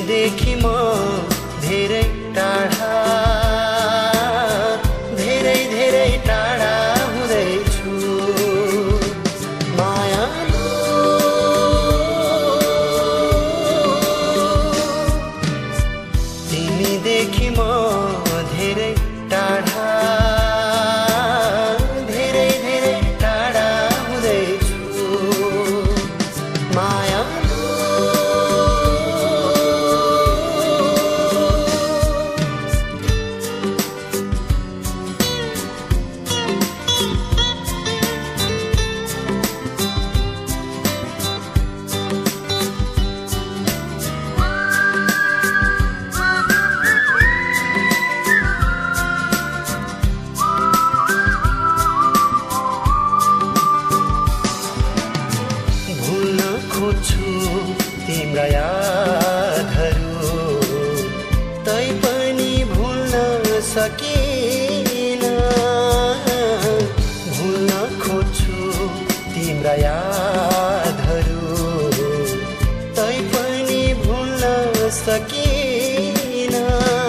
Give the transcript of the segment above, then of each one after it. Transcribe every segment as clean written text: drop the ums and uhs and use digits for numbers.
तिमीदेखि म धेरै टाढा धेरै धेरै टाढा हुँदैछु मायालु तिमीदेखि म धेरै टाढा धेरै धेरै टाढा हुँदैछु मायालु खोज्छु तिम्रा यादहरू तैपनि भुल्न सकिन भुल्न खोज्छु तिम्रा यादहरू तैपनि भुल्न सकिन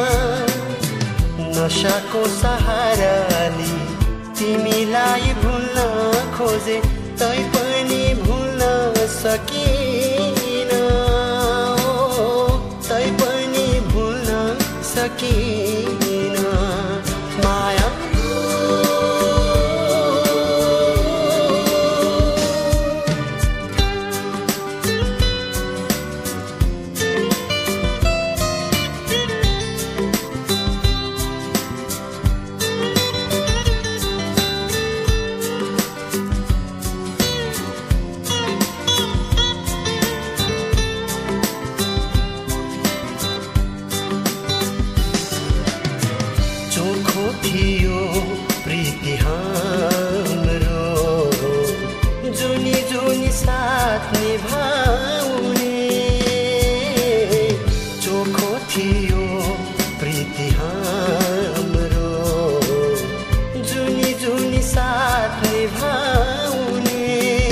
नशाको सहाराले तिमीलाई भुल्न खोजे तैपनि भुल्न सकिन तैपनि भुल्न सकिन मायालु चोखो थियो प्रीति हाम्रो जुनी जुनी साथ निभाउने चोखो थियो प्रीति हाम्रो जुनी जुनी साथ निभाउने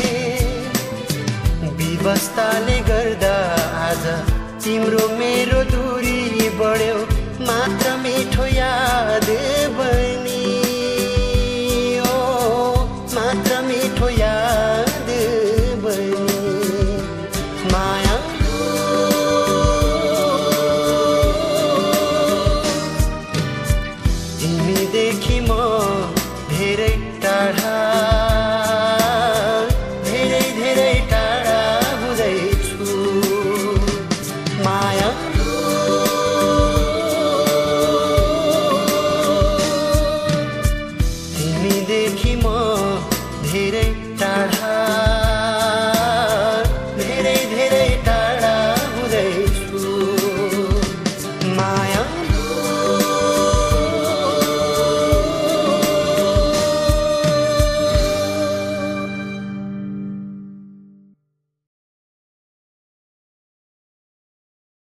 व्यवस्थाले गर्दा आज तिम्रो मेरो दूरी बढ्यो मात्र मिठो याद बनियो मात्र मिठो याद बनियो मायालु तिमीदेखि म धेरै टाढा धेरै धेरै टाढा हुँदैछु मायालु तिमीदेखि म धेरै टाढा धेरै धेरै टाढा हुँदैछु